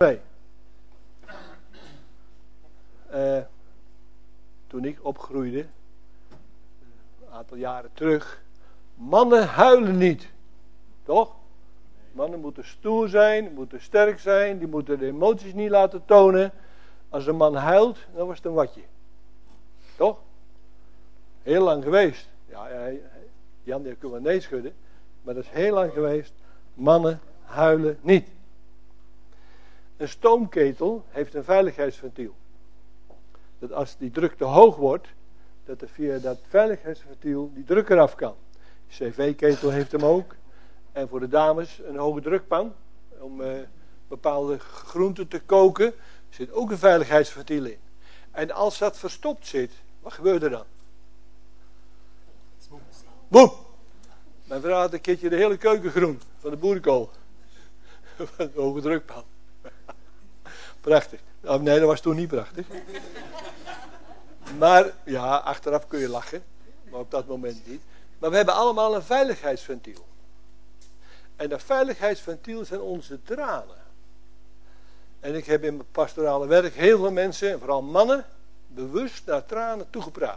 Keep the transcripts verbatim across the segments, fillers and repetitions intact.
Nee. Uh, toen ik opgroeide, een aantal jaren terug, mannen huilen niet, toch? Mannen moeten stoer zijn, moeten sterk zijn, die moeten de emoties niet laten tonen. Als een man huilt, dan was het een watje. Toch? Heel lang geweest. Ja, Jan die kan wel nee schudden, maar dat is heel lang geweest. Mannen huilen niet. Een stoomketel heeft een veiligheidsventiel. Dat als die druk te hoog wordt, dat er via dat veiligheidsventiel die druk eraf kan. De cv-ketel heeft hem ook. En voor de dames een hoge drukpan. Om uh, bepaalde groenten te koken. Er zit ook een veiligheidsventiel in. En als dat verstopt zit, wat gebeurt er dan? Boem! Mijn vrouw had een keertje de hele keuken groen. Van de boerenkool. Van de hoge drukpan. Prachtig. Oh, nee, dat was toen niet prachtig. Maar, ja, achteraf kun je lachen. Maar op dat moment niet. Maar we hebben allemaal een veiligheidsventiel. En dat veiligheidsventiel zijn onze tranen. En ik heb in mijn pastorale werk heel veel mensen, en vooral mannen, bewust naar tranen toegepraat.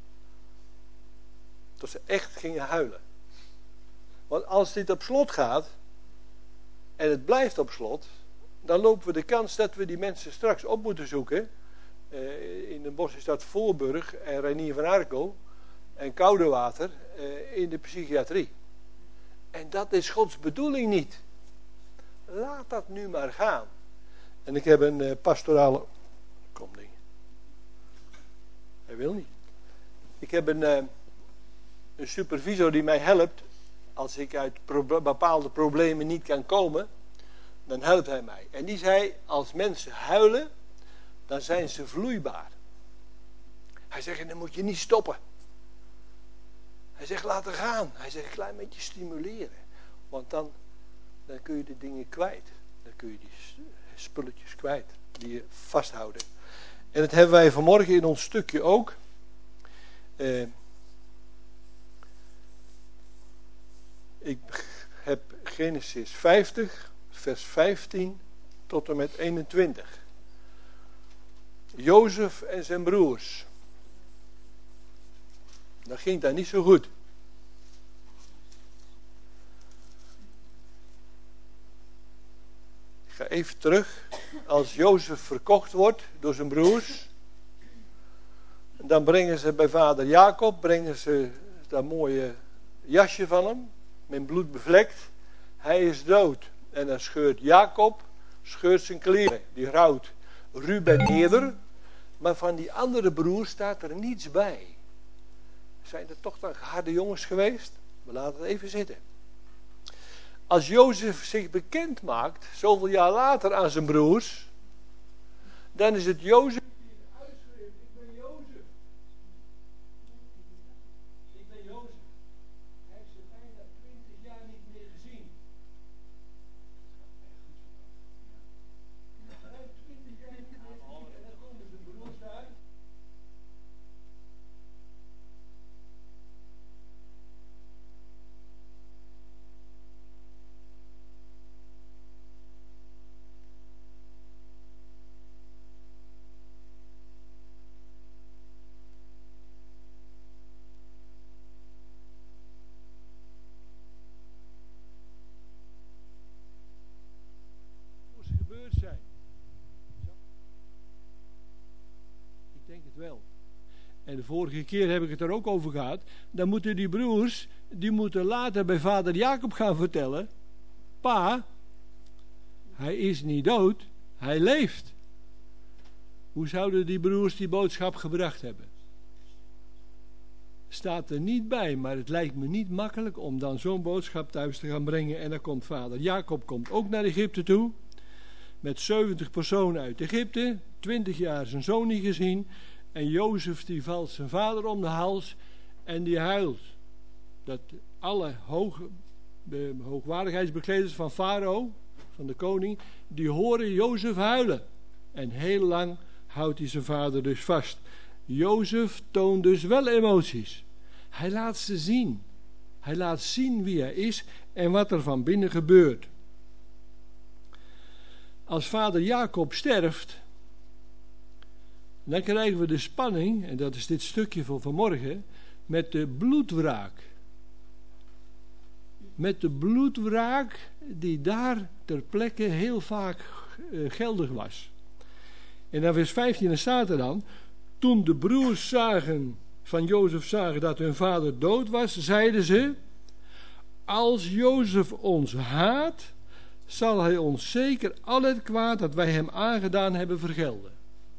Tot ze echt gingen huilen. Want als dit op slot gaat, en het blijft op slot, dan lopen we de kans dat we die mensen straks op moeten zoeken. Uh, in Den Bosch is dat Voorburg en Reinier van Arkel en Koudewater uh, in de psychiatrie. En dat is Gods bedoeling niet. Laat dat nu maar gaan. En ik heb een uh, pastorale... Kom ding. Hij wil niet. Ik heb een, uh, een supervisor die mij helpt. Als ik uit pro- bepaalde problemen niet kan komen, dan helpt hij mij. En die zei, als mensen huilen, dan zijn ze vloeibaar. Hij zegt, dan moet je niet stoppen. Hij zegt, laat er gaan. Hij zegt, een klein beetje stimuleren. Want dan, dan kun je de dingen kwijt. Dan kun je die spulletjes kwijt, die je vasthouden. En dat hebben wij vanmorgen in ons stukje ook. Uh, ik heb Genesis vijftig, vers vijftien tot en met eenentwintig. Jozef en zijn broers. Dat ging daar niet zo goed. Ik ga even terug. Als Jozef verkocht wordt door zijn broers, dan brengen ze bij vader Jacob, brengen ze dat mooie jasje van hem, met bloed bevlekt. Hij is dood. En dan scheurt Jacob, scheurt zijn kleren. Die rouwt Ruben eerder. Maar van die andere broers staat er niets bij. Zijn er toch dan harde jongens geweest? We laten het even zitten. Als Jozef zich bekend maakt, zoveel jaar later aan zijn broers, dan is het Jozef die uitschreeuwt, ik ben Jozef. Ik ben Jozef. Hij heeft ze bijna twintig jaar niet meer gezien. Hij heeft twintig jaar niet meer gezien en dan komen zijn broers daar. Zijn. Ik denk het wel. En de vorige keer heb ik het er ook over gehad. Dan moeten die broers, die moeten later bij vader Jacob gaan vertellen: pa, hij is niet dood, hij leeft. Hoe zouden die broers die boodschap gebracht hebben? Staat er niet bij, maar het lijkt me niet makkelijk om dan zo'n boodschap thuis te gaan brengen. En dan komt vader Jacob komt ook naar Egypte toe. Met zeventig personen uit Egypte, twintig jaar zijn zoon niet gezien. En Jozef die valt zijn vader om de hals en die huilt. Dat alle hoog, de hoogwaardigheidsbekleders van Farao, van de koning, die horen Jozef huilen. En heel lang houdt hij zijn vader dus vast. Jozef toont dus wel emoties. Hij laat ze zien. Hij laat zien wie hij is en wat er van binnen gebeurt. als vader Jacob sterft, dan krijgen we de spanning, en dat is dit stukje van vanmorgen, met de bloedwraak. Met de bloedwraak die daar ter plekke heel vaak uh, geldig was. En dan vers vijftien, dan staat er dan, toen de broers zagen, van Jozef zagen dat hun vader dood was, zeiden ze, als Jozef ons haat, zal hij ons zeker al het kwaad dat wij hem aangedaan hebben vergelden.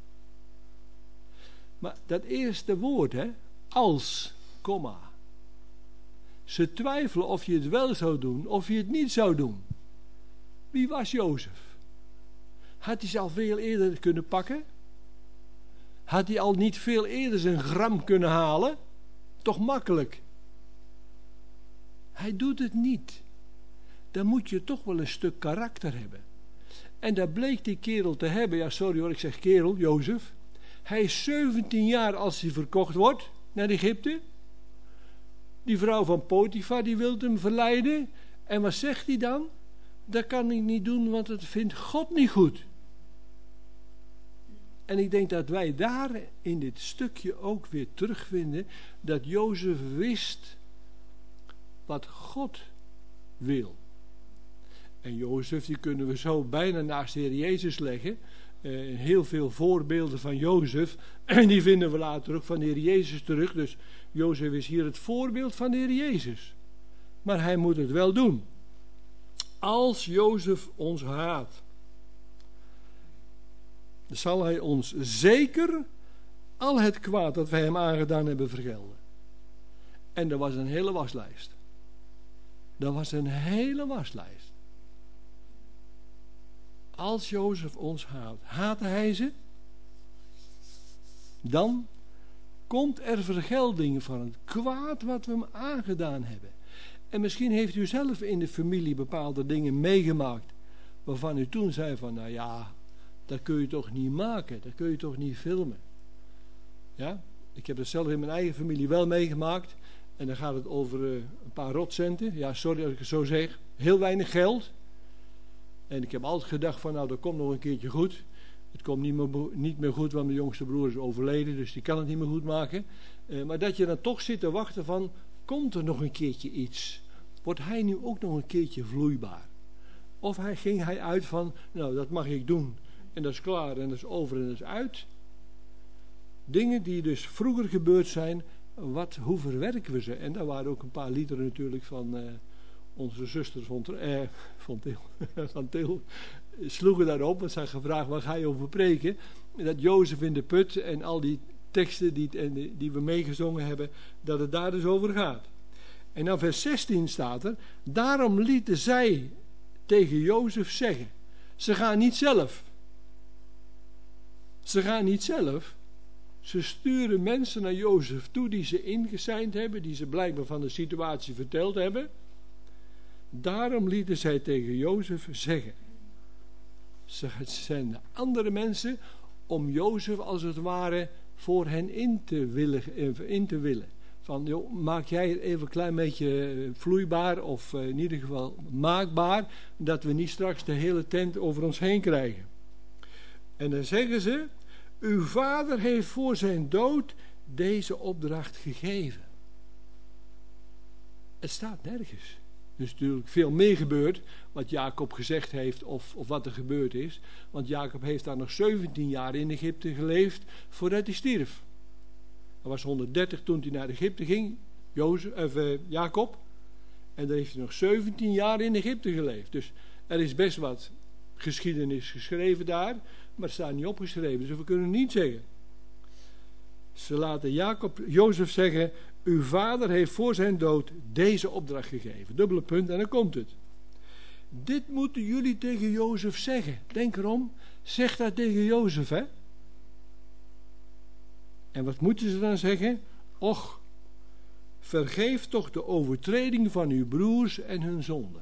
Maar dat eerste woord, hè, als, komma. Ze twijfelen of je het wel zou doen, of je het niet zou doen. Wie was Jozef? Had hij ze al veel eerder kunnen pakken? Had hij al niet veel eerder zijn gram kunnen halen? Toch makkelijk. Hij doet het niet. Dan moet je toch wel een stuk karakter hebben. En dat bleek die kerel te hebben. Ja, sorry hoor, ik zeg kerel, Jozef. Hij is zeventien jaar als hij verkocht wordt naar Egypte. Die vrouw van Potifar, die wil hem verleiden. En wat zegt hij dan? Dat kan ik niet doen, want dat vindt God niet goed. En ik denk dat wij daar in dit stukje ook weer terugvinden dat Jozef wist wat God wil. En Jozef, die kunnen we zo bijna naast de Heer Jezus leggen. Uh, heel veel voorbeelden van Jozef. En die vinden we later ook van de Heer Jezus terug. Dus Jozef is hier het voorbeeld van de Heer Jezus. Maar hij moet het wel doen. Als Jozef ons haat, zal hij ons zeker al het kwaad dat wij hem aangedaan hebben vergelden. En dat was een hele waslijst. Dat was een hele waslijst. Als Jozef ons haat, haatte hij ze, dan komt er vergelding van het kwaad wat we hem aangedaan hebben. En misschien heeft u zelf in de familie bepaalde dingen meegemaakt, waarvan u toen zei van, nou ja, dat kun je toch niet maken, dat kun je toch niet filmen. Ja, ik heb dat zelf in mijn eigen familie wel meegemaakt. En dan gaat het over uh, een paar rotcenten. Ja, sorry als ik het zo zeg. Heel weinig geld. En ik heb altijd gedacht van, nou, dat komt nog een keertje goed. Het komt niet meer, niet meer goed, want mijn jongste broer is overleden, dus die kan het niet meer goed maken. Uh, maar dat je dan toch zit te wachten van, komt er nog een keertje iets? Wordt hij nu ook nog een keertje vloeibaar? Of hij, ging hij uit van, nou, dat mag ik doen. En dat is klaar en dat is over en dat is uit. Dingen die dus vroeger gebeurd zijn, wat, hoe verwerken we ze? En daar waren ook een paar liederen natuurlijk van uh, onze zuster van, uh, van Til, van Til sloegen daarop, want ze hadden gevraagd, waar ga je over preken? En dat Jozef in de put en al die teksten die, die, die we meegezongen hebben, dat het daar dus over gaat. En dan vers zestien staat er, daarom lieten zij tegen Jozef zeggen, ze gaan niet zelf. Ze gaan niet zelf. Ze sturen mensen naar Jozef toe die ze ingeseind hebben, die ze blijkbaar van de situatie verteld hebben. Daarom lieten zij tegen Jozef zeggen. Ze zijn andere mensen om Jozef als het ware voor hen in te willen. In te willen. Van, joh, maak jij het even een klein beetje vloeibaar of in ieder geval maakbaar, dat we niet straks de hele tent over ons heen krijgen. En dan zeggen ze, uw vader heeft voor zijn dood deze opdracht gegeven. Het staat nergens. Er is natuurlijk veel meer gebeurd wat Jacob gezegd heeft of, of wat er gebeurd is. Want Jacob heeft daar nog zeventien jaar in Egypte geleefd voordat hij stierf. Hij was honderddertig toen hij naar Egypte ging, Jozef, of, uh, Jacob. En dan heeft hij nog zeventien jaar in Egypte geleefd. Dus er is best wat geschiedenis geschreven daar, maar het staat niet opgeschreven, dus we kunnen niet zeggen. Ze laten Jacob, Jozef zeggen, uw vader heeft voor zijn dood deze opdracht gegeven. Dubbele punt en dan komt het. Dit moeten jullie tegen Jozef zeggen. Denk erom, zeg dat tegen Jozef, hè. En wat moeten ze dan zeggen? Och, vergeef toch de overtreding van uw broers en hun zonde.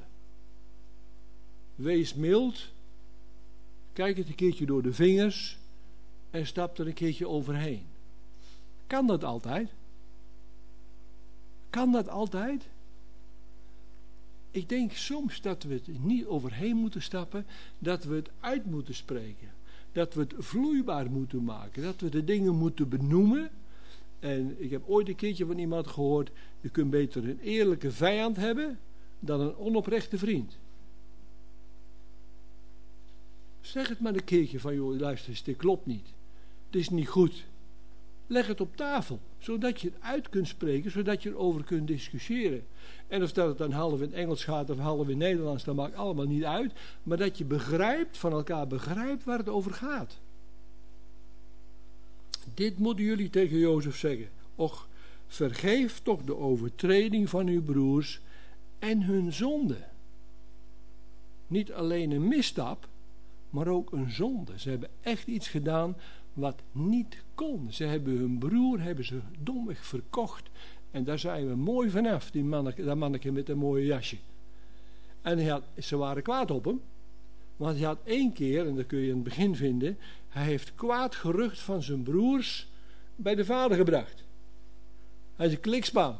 Wees mild. Kijk het een keertje door de vingers en stap er een keertje overheen. Kan dat altijd? Kan dat altijd? Ik denk soms dat we het niet overheen moeten stappen, dat we het uit moeten spreken. Dat we het vloeibaar moeten maken, dat we de dingen moeten benoemen. En ik heb ooit een keertje van iemand gehoord, je kunt beter een eerlijke vijand hebben dan een onoprechte vriend. Zeg het maar een keertje van, joh, luister eens, dit klopt niet. Dit is niet goed. Leg het op tafel, zodat je het uit kunt spreken, zodat je erover kunt discussiëren. En of dat het dan half in het Engels gaat of half in het Nederlands, dat maakt allemaal niet uit. Maar dat je begrijpt, van elkaar begrijpt waar het over gaat. Dit moeten jullie tegen Jozef zeggen. Och, vergeef toch de overtreding van uw broers en hun zonde. Niet alleen een misstap, maar ook een zonde. Ze hebben echt iets gedaan wat niet kon. Ze hebben hun broer hebben ze domweg verkocht. En daar zijn we mooi vanaf, die manneke, dat manneke met een mooie jasje. En hij had, ze waren kwaad op hem. Want hij had één keer, en dat kun je in het begin vinden, hij heeft kwaad gerucht van zijn broers bij de vader gebracht. Hij is een klikspaan.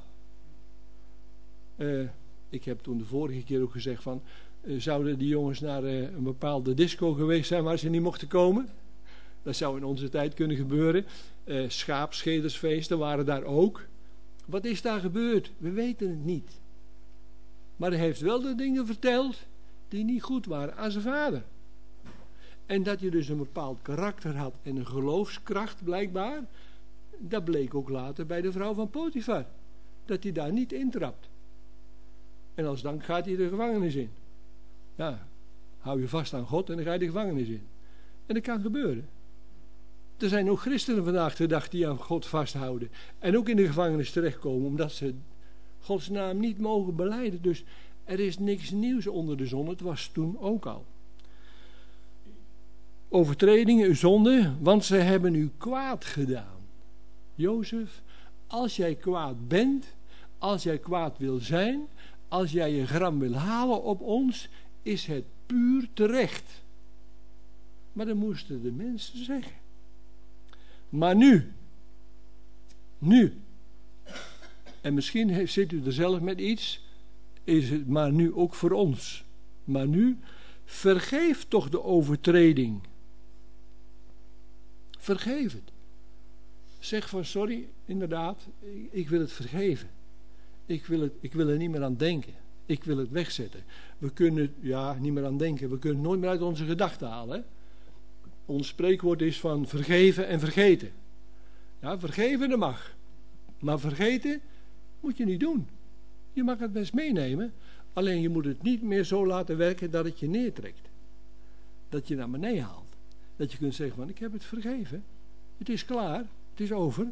Uh, ik heb toen de vorige keer ook gezegd van, uh, zouden die jongens naar uh, een bepaalde disco geweest zijn waar ze niet mochten komen? Dat zou in onze tijd kunnen gebeuren. Uh, schaapschedersfeesten waren daar ook. Wat is daar gebeurd? We weten het niet. Maar hij heeft wel de dingen verteld die niet goed waren aan zijn vader. En dat je dus een bepaald karakter had en een geloofskracht blijkbaar, dat bleek ook later bij de vrouw van Potifar. Dat hij daar niet intrapt. En als dank gaat hij de gevangenis in. Ja, hou je vast aan God en dan ga je de gevangenis in. En dat kan gebeuren. Er zijn ook christenen vandaag de dag die aan God vasthouden. En ook in de gevangenis terechtkomen omdat ze Gods naam niet mogen belijden. Dus er is niks nieuws onder de zon. Het was toen ook al. Overtredingen, uw zonde, want ze hebben u kwaad gedaan. Jozef, als jij kwaad bent, als jij kwaad wil zijn, als jij je gram wil halen op ons, is het puur terecht. Maar dat moesten de mensen zeggen. Maar nu, nu, en misschien zit u er zelf met iets, is het maar nu ook voor ons. Maar nu, vergeef toch de overtreding. Vergeef het. Zeg van sorry, inderdaad, ik wil het vergeven. Ik wil, het, ik wil er niet meer aan denken. Ik wil het wegzetten. We kunnen, ja, niet meer aan denken. We kunnen het nooit meer uit onze gedachten halen. Hè? Ons spreekwoord is van vergeven en vergeten. Ja, vergeven dat mag. Maar vergeten moet je niet doen. Je mag het best meenemen. Alleen je moet het niet meer zo laten werken dat het je neertrekt. Dat je naar beneden haalt. Dat je kunt zeggen van ik heb het vergeven. Het is klaar. Het is over.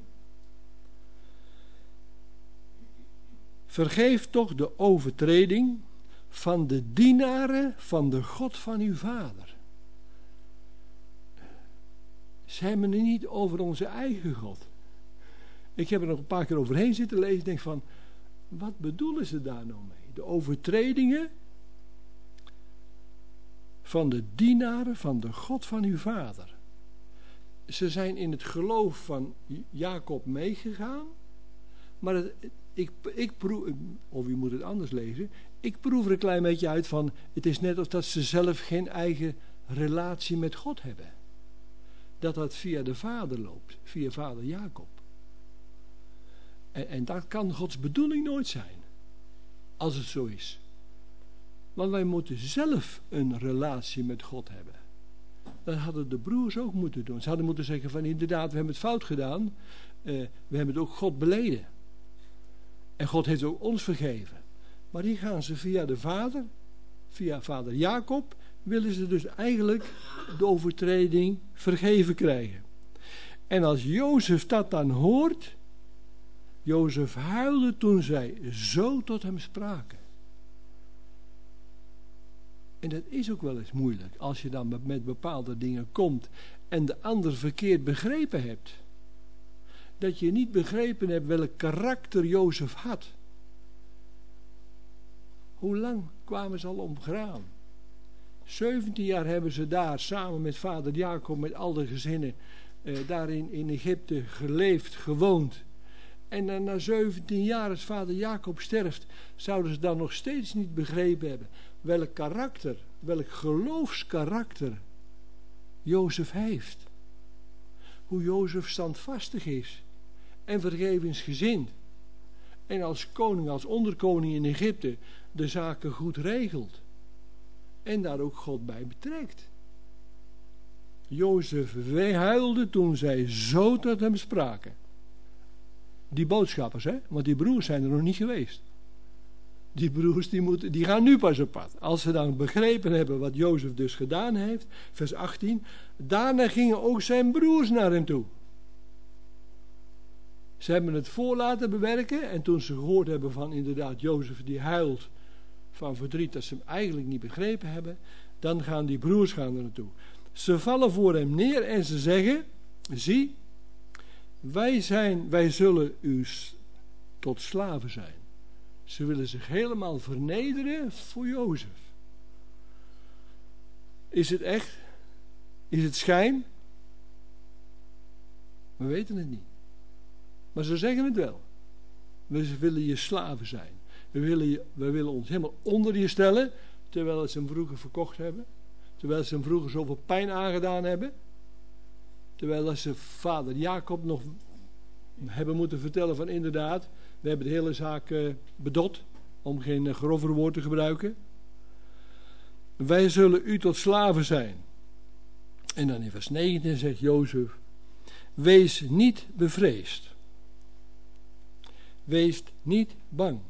Vergeef toch de overtreding van de dienaren van de God van uw vader. Ze hebben het niet over onze eigen God. Ik heb er nog een paar keer overheen zitten lezen en denk van, wat bedoelen ze daar nou mee? De overtredingen van de dienaren van de God van uw vader. Ze zijn in het geloof van Jacob meegegaan, maar het, ik, ik proef, of u moet het anders lezen, ik proef er een klein beetje uit van, het is net alsof dat ze zelf geen eigen relatie met God hebben. Dat dat via de vader loopt, via vader Jacob. En, en dat kan Gods bedoeling nooit zijn, als het zo is. Want wij moeten zelf een relatie met God hebben. Dat hadden de broers ook moeten doen. Ze hadden moeten zeggen van inderdaad, we hebben het fout gedaan. Uh, we hebben het ook God beleden. En God heeft ook ons vergeven. Maar hier gaan ze via de vader, via vader Jacob, willen ze dus eigenlijk de overtreding vergeven krijgen. En als Jozef dat dan hoort, Jozef huilde toen zij zo tot hem spraken. En dat is ook wel eens moeilijk, als je dan met bepaalde dingen komt en de ander verkeerd begrepen hebt. Dat je niet begrepen hebt welk karakter Jozef had. Hoe lang kwamen ze al omgraan? zeventien jaar hebben ze daar samen met vader Jacob, met al de gezinnen, eh, daar in, in Egypte geleefd, gewoond. En dan na zeventien jaar, als vader Jacob sterft, zouden ze dan nog steeds niet begrepen hebben welk karakter, welk geloofskarakter Jozef heeft. Hoe Jozef standvastig is en vergevingsgezind. En als koning, als onderkoning in Egypte de zaken goed regelt. En daar ook God bij betrekt. Jozef huilde toen zij zo tot hem spraken. Die boodschappers, hè? Want die broers zijn er nog niet geweest. Die broers die, moeten, die gaan nu pas op pad. Als ze dan begrepen hebben wat Jozef dus gedaan heeft, vers achttien. Daarna gingen ook zijn broers naar hem toe. Ze hebben het voor laten bewerken. En toen ze gehoord hebben van inderdaad Jozef die huilt van verdriet dat ze hem eigenlijk niet begrepen hebben. Dan gaan die broers gaan er naartoe. Ze vallen voor hem neer en ze zeggen, zie, wij, zijn, wij zullen u tot slaven zijn. Ze willen zich helemaal vernederen voor Jozef. Is het echt? Is het schijn? We weten het niet. Maar ze zeggen het wel. We willen je slaven zijn. We willen, je, we willen ons helemaal onder je stellen, terwijl ze hem vroeger verkocht hebben. Terwijl ze hem vroeger zoveel pijn aangedaan hebben. Terwijl ze vader Jacob nog hebben moeten vertellen van inderdaad, we hebben de hele zaak uh, bedot, om geen uh, grover woord te gebruiken. Wij zullen u tot slaven zijn. En dan in vers negentien zegt Jozef, wees niet bevreesd. Wees niet bang.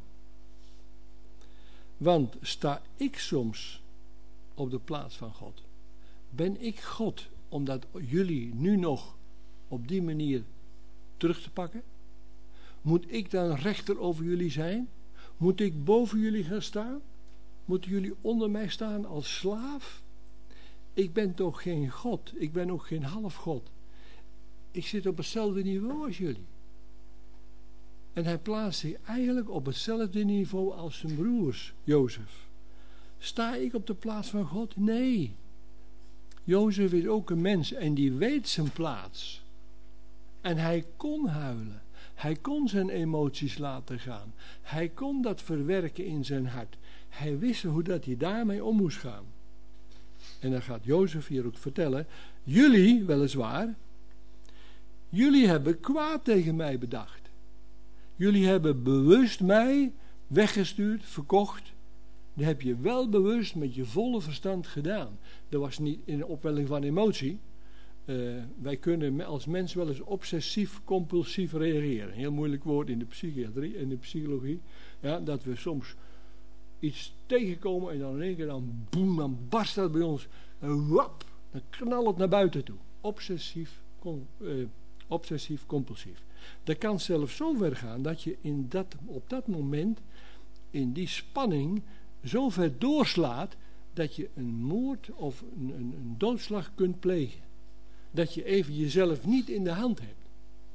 Want sta ik soms op de plaats van God? Ben ik God omdat jullie nu nog op die manier terug te pakken? Moet ik dan rechter over jullie zijn? Moet ik boven jullie gaan staan? Moeten jullie onder mij staan als slaaf? Ik ben toch geen God? Ik ben ook geen halfgod. Ik zit op hetzelfde niveau als jullie. En hij plaatst zich eigenlijk op hetzelfde niveau als zijn broers, Jozef. Sta ik op de plaats van God? Nee. Jozef is ook een mens en die weet zijn plaats. En hij kon huilen. Hij kon zijn emoties laten gaan. Hij kon dat verwerken in zijn hart. Hij wist hoe dat hij daarmee om moest gaan. En dan gaat Jozef hier ook vertellen, jullie, weliswaar, jullie hebben kwaad tegen mij bedacht. Jullie hebben bewust mij weggestuurd, verkocht. Dat heb je wel bewust met je volle verstand gedaan. Dat was niet in een opwelling van emotie. Uh, wij kunnen als mens wel eens obsessief-compulsief reageren. Heel moeilijk woord in de psychiatrie en de psychologie. Ja, dat we soms iets tegenkomen en dan in één keer dan boem, dan barst dat bij ons. En wap, dan knalt het naar buiten toe. Obsessief, com, uh, obsessief-compulsief. Dat kan zelfs zo ver gaan dat je in dat, op dat moment in die spanning zo ver doorslaat dat je een moord of een, een, een doodslag kunt plegen. Dat je even jezelf niet in de hand hebt.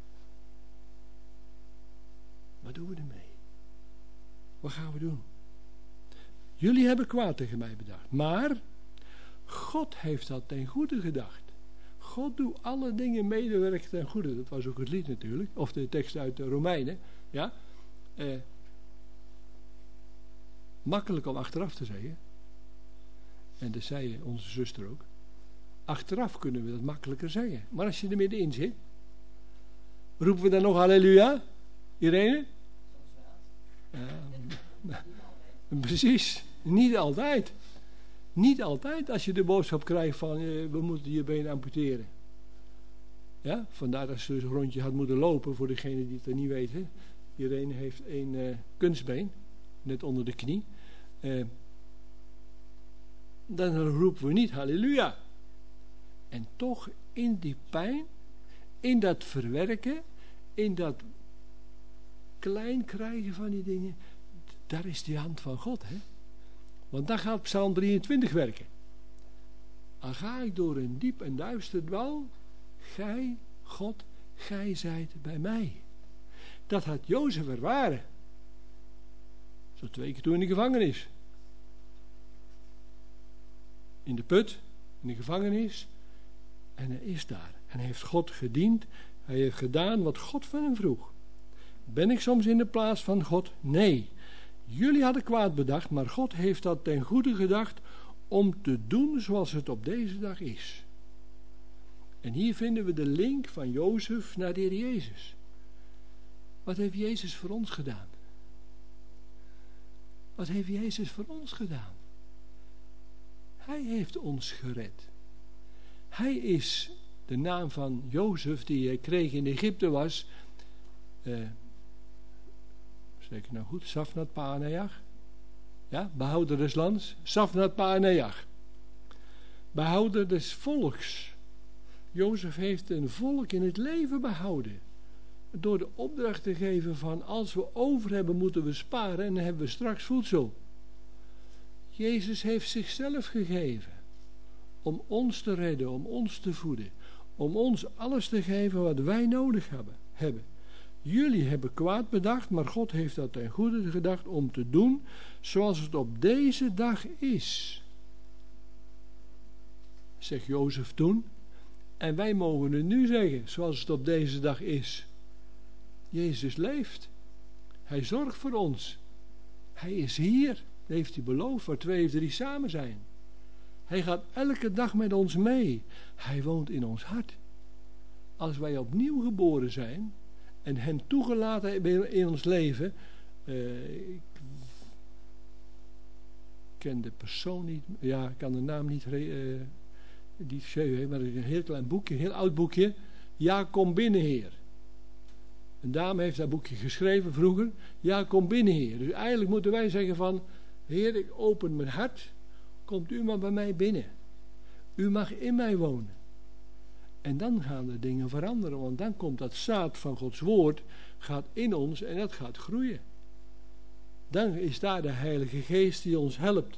Wat doen we ermee? Wat gaan we doen? Jullie hebben kwaad tegen mij bedacht. Maar God heeft dat ten goede gedacht. God doet alle dingen medewerken ten goede. Dat was ook het lied natuurlijk. Of de tekst uit de Romeinen. Ja. Eh, makkelijk om achteraf te zeggen. En dat zei onze zuster ook. Achteraf kunnen we dat makkelijker zeggen. Maar als je er middenin zit, roepen we dan nog halleluja? Irene? Uh, precies. Niet altijd. Niet altijd als je de boodschap krijgt van uh, we moeten je been amputeren. Ja? Vandaar dat ze dus een rondje had moeten lopen voor degene die het er niet weten. Irene heeft een uh, kunstbeen, net onder de knie. Uh, dan roepen we niet halleluja. En toch in die pijn, in dat verwerken, in dat klein krijgen van die dingen, daar is die hand van God, hè? Want dan gaat Psalm drieëntwintig werken. Al ga ik door een diep en duister dwal, gij, God, gij zijt bij mij. Dat had Jozef ervaren. Zo twee keer toen in de gevangenis. In de put, in de gevangenis. En hij is daar. En hij heeft God gediend. Hij heeft gedaan wat God van hem vroeg. Ben ik soms in de plaats van God? Nee. Jullie hadden kwaad bedacht, maar God heeft dat ten goede gedacht om te doen zoals het op deze dag is. En hier vinden we de link van Jozef naar de Heer Jezus. Wat heeft Jezus voor ons gedaan? Wat heeft Jezus voor ons gedaan? Hij heeft ons gered. Hij is, de naam van Jozef die hij kreeg in Egypte was, uh, zeg ik nou goed, Safnat Paaneach. Ja, behouder des lands, Safnat Paaneach. Behouder des volks. Jozef heeft een volk in het leven behouden. Door de opdracht te geven van als we over hebben moeten we sparen en dan hebben we straks voedsel. Jezus heeft zichzelf gegeven om ons te redden, om ons te voeden. Om ons alles te geven wat wij nodig hebben. hebben. Jullie hebben kwaad bedacht, maar God heeft dat ten goede gedacht om te doen zoals het op deze dag is. Zegt Jozef toen. En wij mogen het nu zeggen, zoals het op deze dag is. Jezus leeft. Hij zorgt voor ons. Hij is hier. Dat heeft hij beloofd, waar twee of drie samen zijn. Hij gaat elke dag met ons mee. Hij woont in ons hart. Als wij opnieuw geboren zijn en hem toegelaten hebben in ons leven. Uh, ik ken de persoon niet. Ja, ik kan de naam niet. Uh, die schreef, maar een heel klein boekje, een heel oud boekje. Ja, kom binnen, Heer. Een dame heeft dat boekje geschreven vroeger. Ja, kom binnen, Heer. Dus eigenlijk moeten wij zeggen van, Heer, ik open mijn hart. Komt u maar bij mij binnen. U mag in mij wonen. En dan gaan de dingen veranderen. Want dan komt dat zaad van Gods woord. Gaat in ons en dat gaat groeien. Dan is daar de Heilige Geest die ons helpt.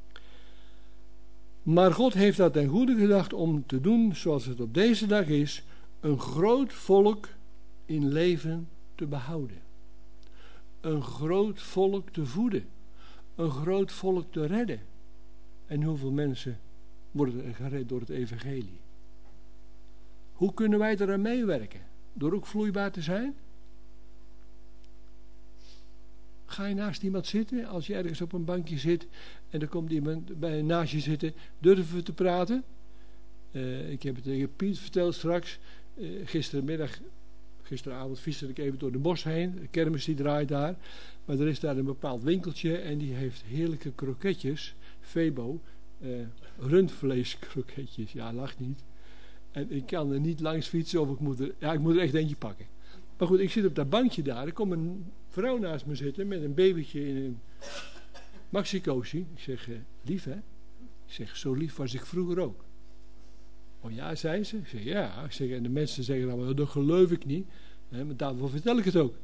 Maar God heeft dat ten goede gedacht om te doen zoals het op deze dag is. Een groot volk in leven te behouden. Een groot volk te voeden. Een groot volk te redden. En hoeveel mensen worden er gered door het evangelie? Hoe kunnen wij eraan meewerken? Door ook vloeibaar te zijn? Ga je naast iemand zitten? Als je ergens op een bankje zit en er komt iemand bij naast je zitten, durven we te praten? Uh, ik heb het tegen Piet verteld straks. Uh, gisterenmiddag, gisteravond fietste ik even door de bos heen. De kermis die draait daar. Maar er is daar een bepaald winkeltje en die heeft heerlijke kroketjes. Febo. Uh, rundvleeskroketjes. Ja, lach niet. En ik kan er niet langs fietsen of ik moet er, ja, ik moet er echt eentje pakken. Maar goed, ik zit op dat bankje daar. Er komt een vrouw naast me zitten met een babytje in een maxikoosje. Ik zeg, uh, lief hè? Ik zeg, zo lief was ik vroeger ook. Oh ja, zei ze. Ik zeg, ja. Ik zeg, en de mensen zeggen dan, well, dat geloof ik niet. Hè, maar daarvoor vertel ik het ook.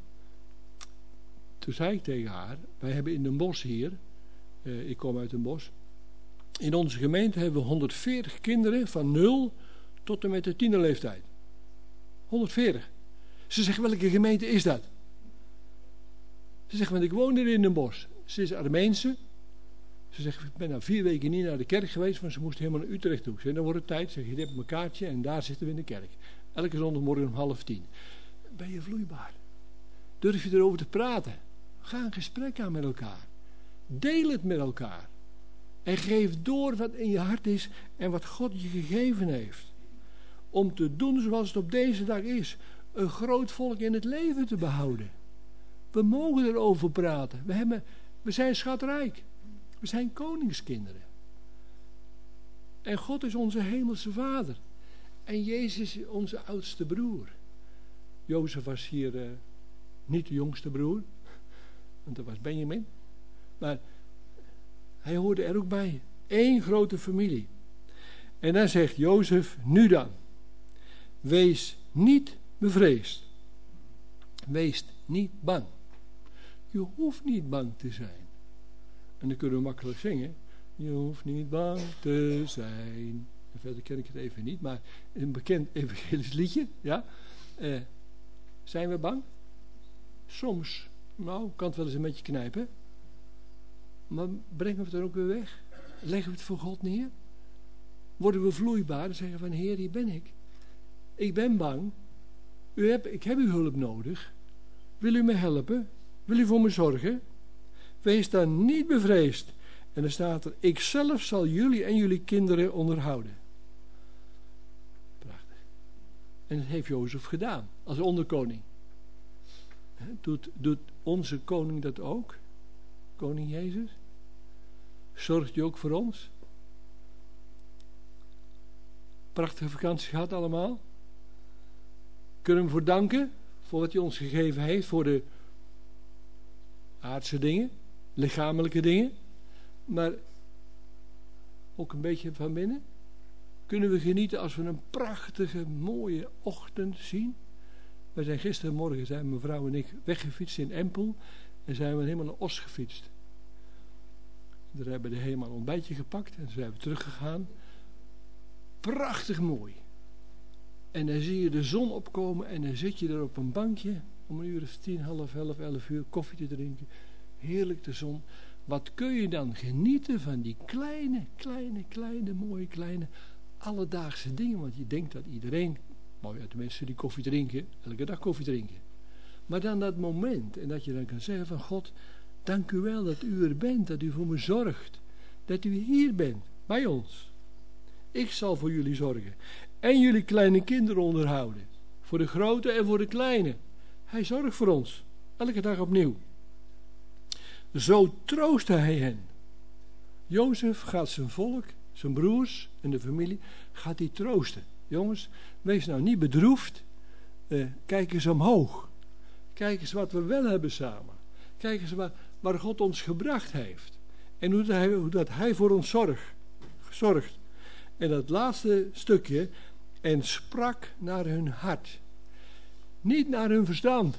Toen zei ik tegen haar, wij hebben in Den Bosch hier, uh, ik kom uit Den Bosch. In onze gemeente hebben we honderdveertig kinderen van nul tot en met de tienerleeftijd. honderdveertig. Ze zegt, welke gemeente is dat? Ze zegt, want ik woon er in Den Bosch. Ze is Armeense. Ze zegt, ik ben al vier weken niet naar de kerk geweest, want ze moest helemaal naar Utrecht toe. Ik zeg, dan wordt het tijd. Zeg, je hebt mijn kaartje en daar zitten we in de kerk. Elke zondagmorgen om half tien. Ben je vloeibaar? Durf je erover te praten? Ga een gesprek aan met elkaar. Deel het met elkaar. En geef door wat in je hart is en wat God je gegeven heeft. Om te doen zoals het op deze dag is. Een groot volk in het leven te behouden. We mogen erover praten. We, hebben, we zijn schatrijk. We zijn koningskinderen. En God is onze hemelse vader. En Jezus is onze oudste broer. Jozef was hier uh, niet de jongste broer. Want dat was Benjamin. Maar hij hoorde er ook bij. Eén grote familie. En dan zegt Jozef, nu dan. Wees niet bevreesd. Wees niet bang. Je hoeft niet bang te zijn. En dan kunnen we makkelijk zingen. Je hoeft niet bang te zijn. En verder ken ik het even niet, maar een bekend evangelisch liedje. Ja? Uh, zijn we bang? Soms. Nou, kan het wel eens een beetje knijpen. Maar brengen we het dan ook weer weg? Leggen we het voor God neer? Worden we vloeibaar en zeggen van, Heer, hier ben ik. Ik ben bang. U heb, ik heb uw hulp nodig. Wil u me helpen? Wil u voor me zorgen? Wees dan niet bevreesd. En dan staat er, ik zelf zal jullie en jullie kinderen onderhouden. Prachtig. En dat heeft Jozef gedaan, als onderkoning. Doet, doet onze koning dat ook? Koning Jezus? Zorgt hij ook voor ons? Prachtige vakantie gehad allemaal. Kunnen we hem voor danken, voor wat hij ons gegeven heeft, voor de aardse dingen, lichamelijke dingen, maar ook een beetje van binnen. Kunnen we genieten als we een prachtige, mooie ochtend zien? We zijn gistermorgen, zijn mijn vrouw en ik weggefietst in Empel en zijn we helemaal naar Os gefietst. Daar hebben we helemaal een ontbijtje gepakt en zijn we teruggegaan. Prachtig mooi. En dan zie je de zon opkomen en dan zit je er op een bankje om een uur of tien, half elf, elf uur koffie te drinken. Heerlijk de zon. Wat kun je dan genieten van die kleine, kleine, kleine, mooie, kleine alledaagse dingen. Want je denkt dat iedereen, nou ja, de mensen die koffie drinken, elke dag koffie drinken. Maar dan dat moment en dat je dan kan zeggen van God, dank u wel dat u er bent, dat u voor me zorgt. Dat u hier bent, bij ons. Ik zal voor jullie zorgen. En jullie kleine kinderen onderhouden. Voor de grote en voor de kleine. Hij zorgt voor ons. Elke dag opnieuw. Zo troostte hij hen. Jozef gaat zijn volk, zijn broers en de familie, gaat hij troosten. Jongens, wees nou niet bedroefd. Uh, kijk eens omhoog. Kijk eens wat we wel hebben samen. Kijk eens waar, waar God ons gebracht heeft. En hoe, hij, hoe dat hij voor ons zorgt. zorgt. En dat laatste stukje, en sprak naar hun hart. Niet naar hun verstand.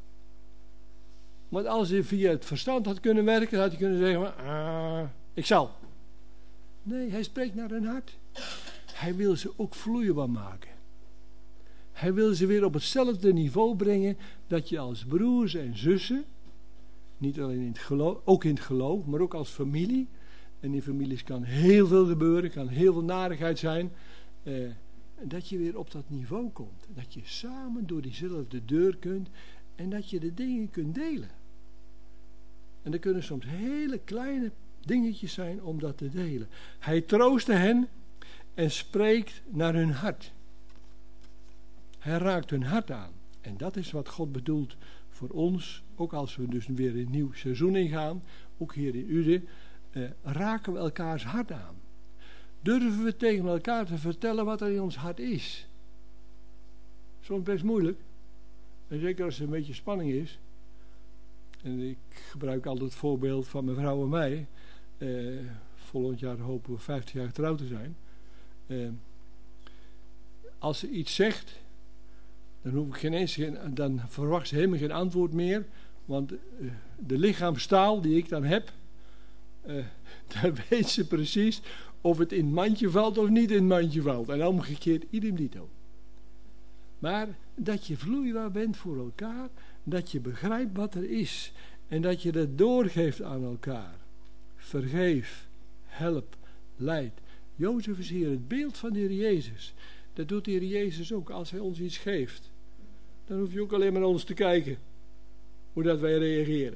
Want als hij via het verstand had kunnen werken, had hij kunnen zeggen, ah, ik zal. Nee, hij spreekt naar hun hart. Hij wil ze ook vloeibaar maken. Hij wil ze weer op hetzelfde niveau brengen, dat je als broers en zussen, niet alleen in het geloof, ook in het geloof, maar ook als familie. En in families kan heel veel gebeuren, kan heel veel narigheid zijn. Eh, dat je weer op dat niveau komt. Dat je samen door diezelfde deur kunt en dat je de dingen kunt delen. En dat kunnen soms hele kleine dingetjes zijn om dat te delen. Hij troostte hen en spreekt naar hun hart. Hij raakt hun hart aan. En dat is wat God bedoelt voor ons. Ook als we dus weer een nieuw seizoen ingaan. Ook hier in Uden. Eh, raken we elkaars hart aan. Durven we tegen elkaar te vertellen wat er in ons hart is. Soms best moeilijk. En zeker als er een beetje spanning is. En ik gebruik altijd het voorbeeld van mijn vrouw en mij. Eh, volgend jaar hopen we vijftig jaar getrouwd te zijn. Eh, als ze iets zegt, dan hoef ik geen eens, dan verwacht ze helemaal geen antwoord meer. Want uh, de lichaamstaal die ik dan heb, uh, daar weet ze precies of het in het mandje valt of niet in het mandje valt. En omgekeerd idem dito. Maar dat je vloeibaar bent voor elkaar, dat je begrijpt wat er is en dat je dat doorgeeft aan elkaar. Vergeef, help, leid. Jozef is hier het beeld van de Heer Jezus. Dat doet de Heer Jezus ook als hij ons iets geeft. Dan hoef je ook alleen maar naar ons te kijken. Hoe dat wij reageren.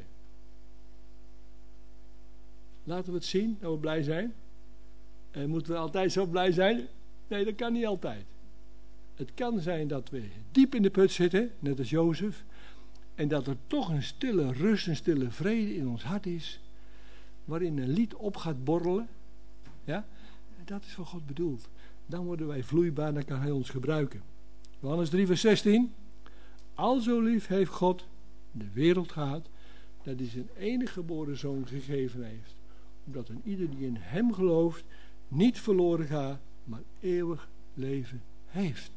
Laten we het zien, dat we blij zijn. En moeten we altijd zo blij zijn? Nee, dat kan niet altijd. Het kan zijn dat we diep in de put zitten, net als Jozef. En dat er toch een stille rust, een stille vrede in ons hart is. Waarin een lied op gaat borrelen. Ja? En dat is wat God bedoelt. Dan worden wij vloeibaar, dan kan hij ons gebruiken. Johannes drie vers zestien. Al zo lief heeft God de wereld gehad, dat hij zijn enige geboren zoon gegeven heeft. Opdat een ieder die in hem gelooft, niet verloren gaat, maar eeuwig leven heeft.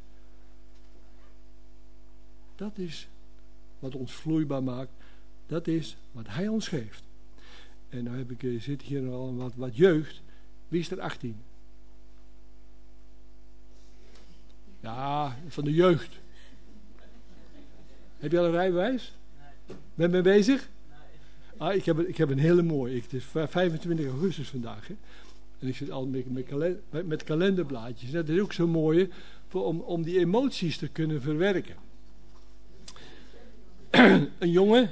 Dat is wat ons vloeibaar maakt. Dat is wat hij ons geeft. En nou heb ik, zit hier al wat, wat jeugd. Wie is er achttien? Ja, van de jeugd. Heb je al een rijbewijs? Nee. Ben je mee bezig? Nee. Ah, ik, heb, ik heb een hele mooie. Het is vijfentwintig augustus vandaag. Hè? En ik zit al met, met, kalender, met kalenderblaadjes. Dat is ook zo mooi voor, om, om die emoties te kunnen verwerken. een jongen.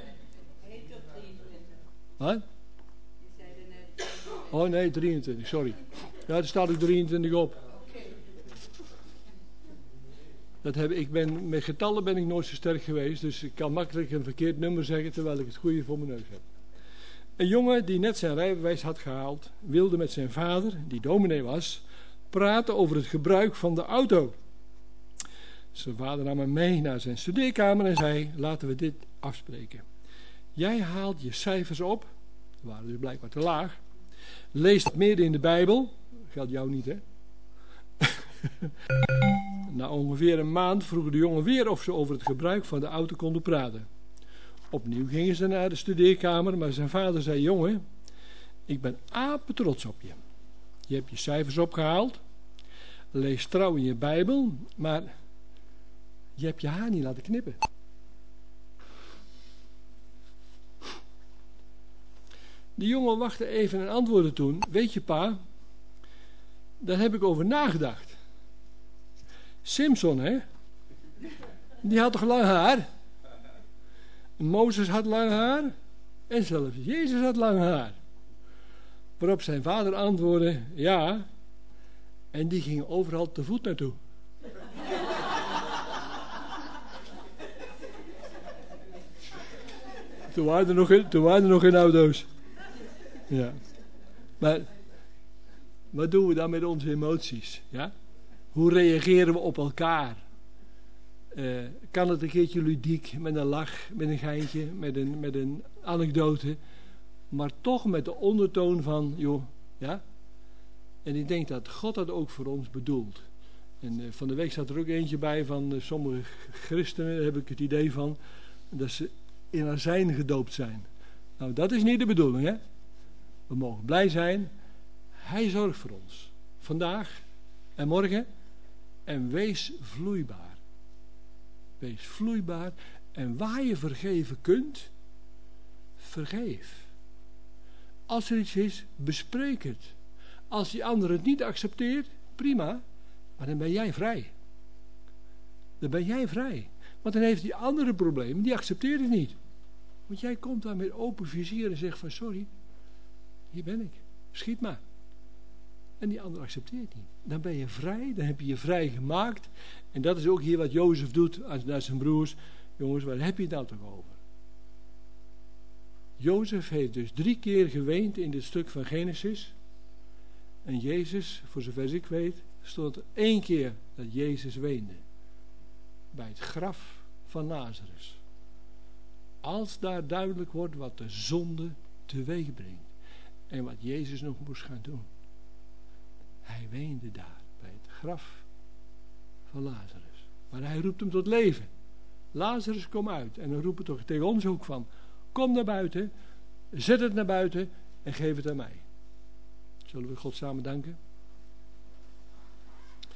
Wat? Oh nee, drieëntwintig, sorry. Ja, er staat ook drieëntwintig op. Dat heb, ik ben, met getallen ben ik nooit zo sterk geweest, dus ik kan makkelijk een verkeerd nummer zeggen terwijl ik het goede voor mijn neus heb. Een jongen die net zijn rijbewijs had gehaald, wilde met zijn vader, die dominee was, praten over het gebruik van de auto. Zijn vader nam hem mee naar zijn studeerkamer en zei, laten we dit afspreken. Jij haalt je cijfers op, die waren dus blijkbaar te laag, leest meer in de Bijbel, geldt jou niet hè. Na ongeveer een maand vroeg de jongen weer of ze over het gebruik van de auto konden praten. Opnieuw gingen ze naar de studeerkamer, maar zijn vader zei, jongen, ik ben apen trots op je. Je hebt je cijfers opgehaald, lees trouw in je Bijbel, maar je hebt je haar niet laten knippen. De jongen wachtte even en antwoordde toen, weet je pa, daar heb ik over nagedacht. Simpson, hè? Die had toch lang haar? Mozes had lang haar. En zelfs Jezus had lang haar. Waarop zijn vader antwoordde, ja. En die ging overal te voet naartoe. Toen waren er nog, toen waren er nog geen auto's. Ja. Maar wat doen we dan met onze emoties? Ja? Hoe reageren we op elkaar? Uh, kan het een keertje ludiek, met een lach, met een geintje, met een, met een anekdote, maar toch met de ondertoon van, joh, ja? En ik denk dat God dat ook voor ons bedoelt. En uh, van de week zat er ook eentje bij van uh, sommige christenen, daar heb ik het idee van, dat ze in azijn gedoopt zijn. Nou, dat is niet de bedoeling, hè? We mogen blij zijn. Hij zorgt voor ons. Vandaag en morgen. En wees vloeibaar. Wees vloeibaar. En waar je vergeven kunt, vergeef. Als er iets is, bespreek het. Als die ander het niet accepteert, prima. Maar dan ben jij vrij. Dan ben jij vrij. Want dan heeft die andere problemen, die accepteert het niet. Want jij komt daar met open vizier en zegt van sorry, hier ben ik, schiet maar. En die ander accepteert niet. Dan ben je vrij, dan heb je je vrij gemaakt. En dat is ook hier wat Jozef doet naar zijn broers. Jongens, waar heb je het nou toch over? Jozef heeft dus drie keer geweend in dit stuk van Genesis. En Jezus, voor zover ik weet, stond er één keer dat Jezus weende. Bij het graf van Lazarus. Als daar duidelijk wordt wat de zonde teweeg brengt. En wat Jezus nog moest gaan doen. Hij weende daar bij het graf van Lazarus. Maar hij roept hem tot leven. Lazarus, kom uit. En dan roepen toch tegen ons ook van, kom naar buiten, zet het naar buiten en geef het aan mij. Zullen we God samen danken?